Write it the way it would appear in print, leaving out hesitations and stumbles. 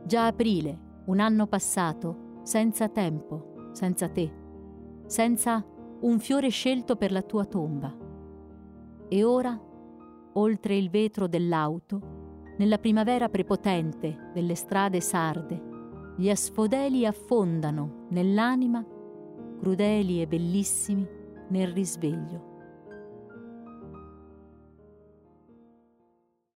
Già aprile, un anno passato, senza tempo, senza te, senza un fiore scelto per la tua tomba. E ora, oltre il vetro dell'auto, nella primavera prepotente delle strade sarde, gli asfodeli affondano nell'anima, crudeli e bellissimi, nel risveglio.